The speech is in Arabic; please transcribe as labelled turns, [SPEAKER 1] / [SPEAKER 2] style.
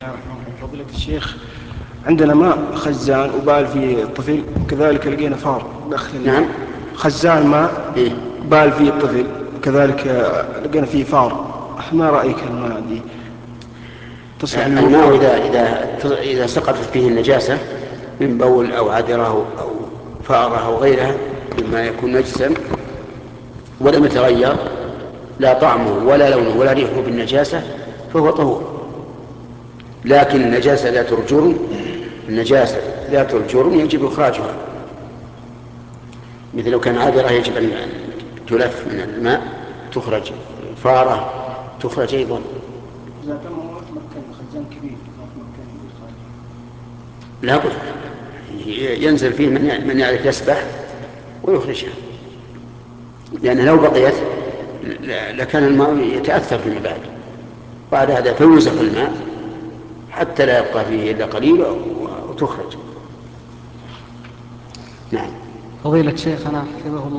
[SPEAKER 1] فضيلة الشيخ، عندنا ماء خزان وبال فيه الطفل، وكذلك لقينا فار داخل الماء.
[SPEAKER 2] نعم.
[SPEAKER 1] خزان ماء
[SPEAKER 2] إيه؟
[SPEAKER 1] بال فيه الطفل، وكذلك لقينا فيه فار. ما رأيك الماء دي تصلح
[SPEAKER 2] الماء
[SPEAKER 1] للوضوء؟
[SPEAKER 2] إذا سقطت فيه النجاسة من بول أو عذرة أو فأرة أو غيرها مما يكون نجسا ولم يتغير لا طعمه ولا لونه ولا ريحه بالنجاسة فهو طهور. لكن النجاسة ذات الجرم يجب إخراجها، مثل لو كان عذرة يجب أن تلف من الماء تخرج، فارة تخرج أيضا.
[SPEAKER 1] إذا كان مكان خزان كبير مكان إخراج،
[SPEAKER 2] لا بد ينزل فيه من يعرف يسبح ويخرجها، لأن لو بقيت لكان الماء يتأثر فيما بعد هذا فيوزق الماء حتى لا يبقى فيه إلا قليل وتخرج. نعم.
[SPEAKER 3] فضيلة شيخنا حفظه الله